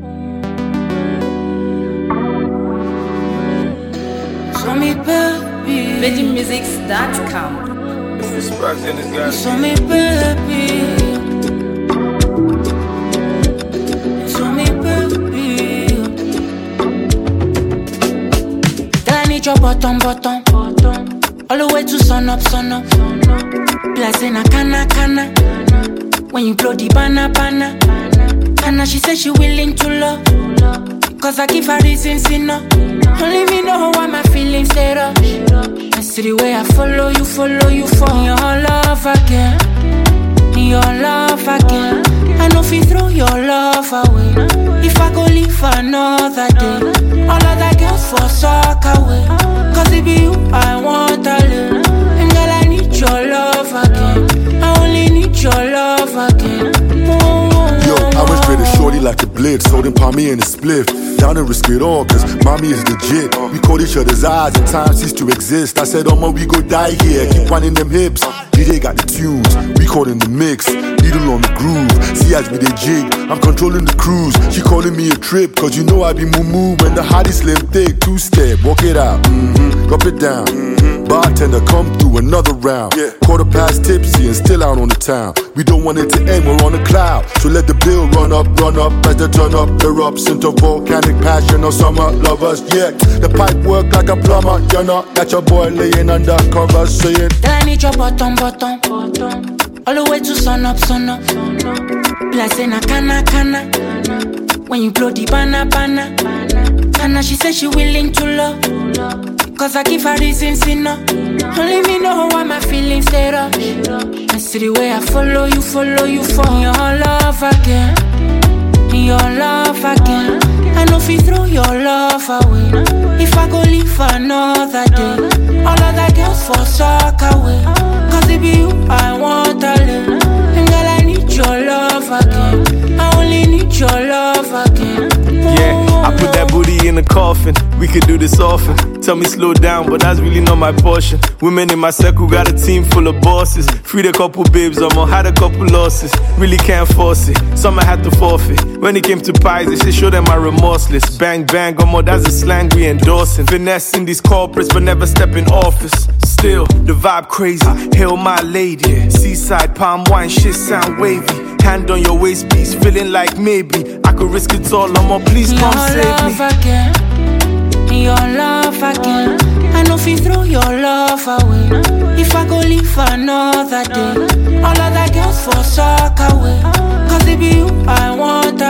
Show me baby. VeggieMusics.com. It's Sparks in this guy. Show me baby. Show me baby. Girl, I need your bottom. All the way to sun up. Blessing a canna. When you blow the banana. And she said she willing to love. Cause I give her reasons enough. Only me know why my feelings stay up. I see the way I follow you for your love again. I know if you throw your love away. If I go live another day, all other girls for suck away. Cause it be you I want to live. And girl, I need your love again. I only need your love again. Yo, I went straight to shorty like a blitz. Told him palm me in a spliff. Down and risk it all, cause mommy is legit. We caught each other's eyes and time ceased to exist. I said, Oma, we go die here. Keep winding them hips. DJ got the tunes, we caught in the mix. Needle on the groove, see as we they jig. I'm controlling the cruise, she calling me a trip. Cause you know I be moo when the hottie slim thick. Two-step, walk it out, drop it down. Bartender come through another round. Quarter past tipsy and still out on the town. We don't want it to end, we're on a cloud. So let the bill run up as the turn up erupts into volcanic passion or summer lovers. Yeah, the pipe work like a plumber. You know, got your boy laying undercover saying, I need your bottom. All the way to sun up. Blessing a canna. When you blow the banana. And she said she willing to love. Cause I give her reasons enough. Only me know why my feelings stay up. I see the way I follow you for your love again. I know if you throw your love away. If I go live another day, all other girls for suck away. Cause it be you I want to live. And girl, I need your love again. I only need your love again. Yeah, I put that booty in the coffin. We could do this often. Tell me slow down, but that's really not my portion. Women in my circle got a team full of bosses. Freed a couple babes, had a couple losses. Really can't force it, some I had to forfeit. When it came to pies, they say show them I'm remorseless. Bang, that's the slang we endorsing. Finessing these corporates, but never step in office. Still, the vibe crazy, hail my lady. Seaside, palm wine, shit sound wavy. Hand on your waist piece, feeling like maybe I could risk it all, please come save me. Your love again. I know if you throw your love away. If I go live another day, all other girls for suck away. Cause it be you I want